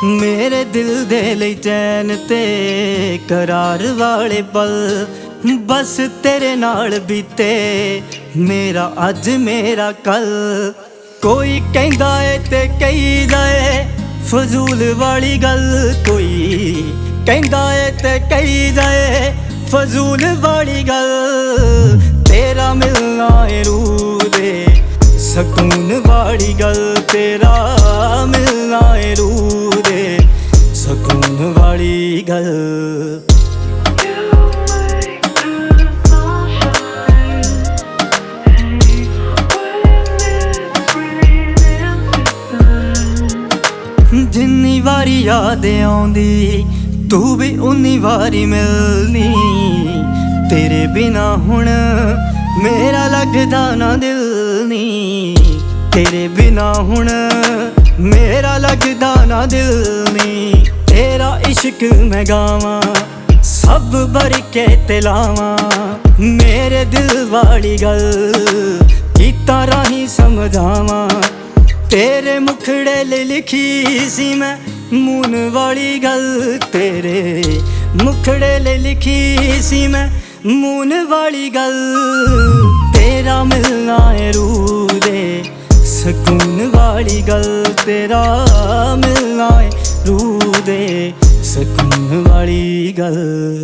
मेरे दिल दे लई चैन ते करार वाले पल बस तेरे नाल बीते मेरा अज मेरा कल। कोई कहंदा है ते कही जाए फजूल वाली गल, कोई कहंदा है ते कही जाए फजूल वाली गल। तेरा मिलना है रूह दे सकून वाली गल, तेरा मिलना है रूह दे सकून वाली गल। जिन्नी वारी याद आउंदी तू भी उन्नी वारी मिलनी। तेरे बिना हुण मेरा लगदा ना दिल नी, तेरे बिना हुण मेरा लगदा ना दिल नी। तेरा इश्क मैं गावां सब भर के ते लावां, मेरे दिल वाली गल गीतां राहीं समझावां। तेरे मुखड़े ले लिखी सी मैं मून वाली गल, तेरे मुखड़े ले लिखी सी मैं मून वाली गल। तेरा मिलना है रूह दे सकून वाली गल, तेरा मिलना है रूह दे सकून वाली गल।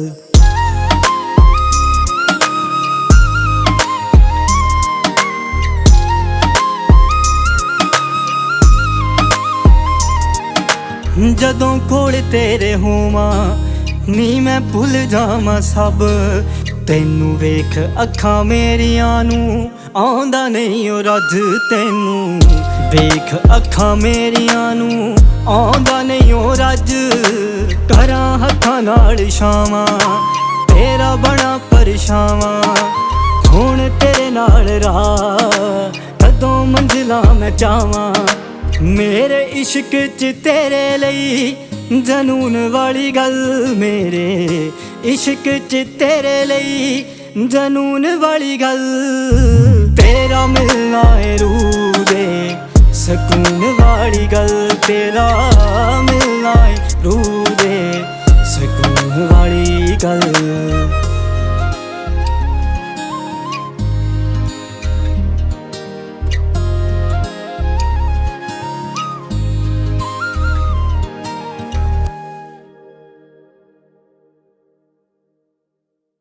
जदों कोल तेरे होवां नी मैं भुल जावां सब, तैनू वेख अखां मेरियां नू आउंदा नहीं ओ रज। तैनू वेख अखां मेरियां नू आउंदा नहीं ओ रज। करां हत्थां नाल छावां तेरा बना परछावां, हुण तेरे नाल राह कदों मंजिलां मैं चावां। मेरे इश्क च तेरे लई जनून वाली गल, मेरे इश्क च तेरे लई जनून वाली गल। तेरा मिलना है रूह दे सकून वाली गल, तेरा मिलना है रूह दे सकून वाली गल।